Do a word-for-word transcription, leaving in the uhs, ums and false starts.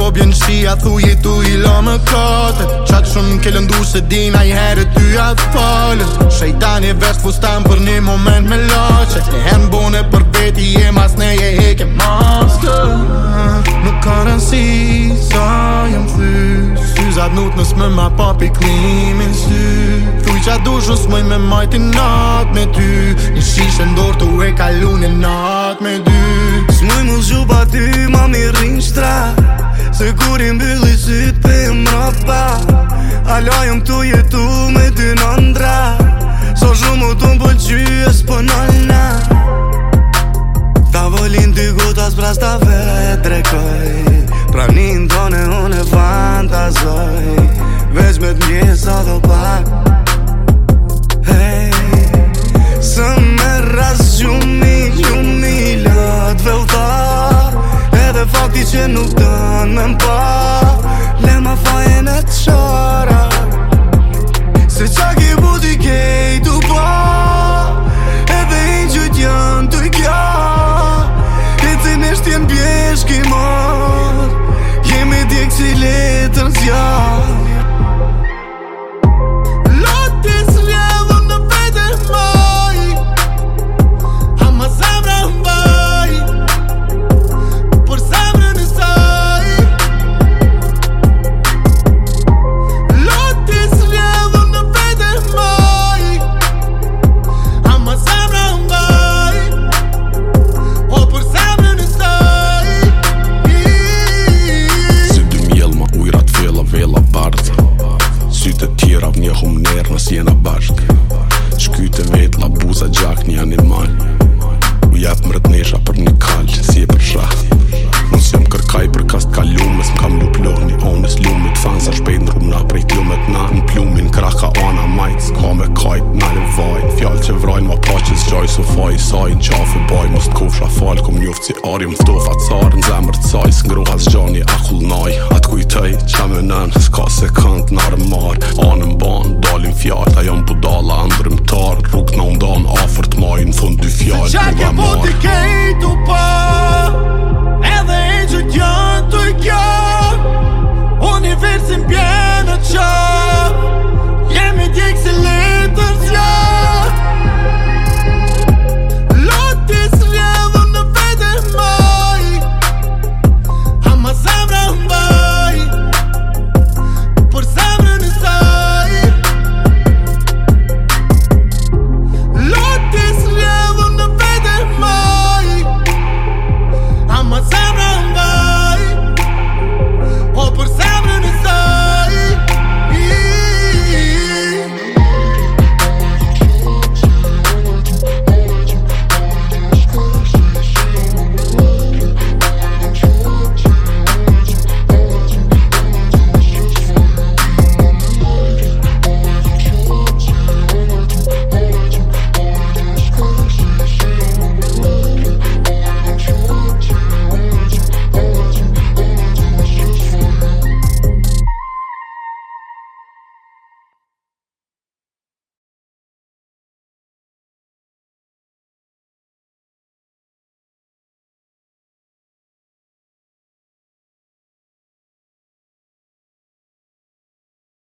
po bjen shia, thu jetu i la më katët. Qatë shumë ke lëndu se dina i herë ty atë falët. Shejtani vesht fustan për një moment me lache. Ne hen bone për veti je mas ne je heke maske. Nuk ka rëndësi sa jem thy. Syzat nut nës më ma papi klimin sy. Thuj qa du shus mëj me majti nat me ty. Një shishe ndor tu e kalu një nat me dy. S'muj mu zhu pa ty ma mi rin shtra. Se kur i mbylli syt pe mrapa. Ala jëm tu jetu me ty në ndra. So shumë u tu m'pëlqy e s'pënalna. Tavolin ty gotas pras ta vet drekoj. Pranin tone unë e fantazoj. Veç me t'mjesa do pak. Hey, së me ras gjumi, gjumi lët velltar. Edhe fakti që nuk dën me mpa. Le ma fajen e t'shara. Se qa ki buti kejtu pa. Edhe i gjyt janë të kja. E të nesht jen bjeshki mar. Jemi djek si letër zjarë. Nësë jena bashk Shkyte vet la buza gjak një animal. U jep mërët nesha për një kall, si e për shah. Nus jam kërkaj për kast kalumës, m'kam lup loni, onës lumit. Fansa shpejt në rumna prej klumet na në plumin. Kraka ana majt, s'ka me kajt, na në vajn. Fjall që vrajn ma pa që s'gjaj su faj. Sajn qafe baj, mos t'kofsha fal. Kom njoft si ari m'ftofa car, n'zemër t'saj. S'ngroha s'gjani akull naj. Atë kujtej, qa me nën, s'ka sekund n'arë mar. Anën ban, dalin fjall, a jam budala ndrymtar. Rrug në ndan, afer t'maj, në fund dy fjall. Se qa ke buti kejtu pa. Edhe e gjët janë të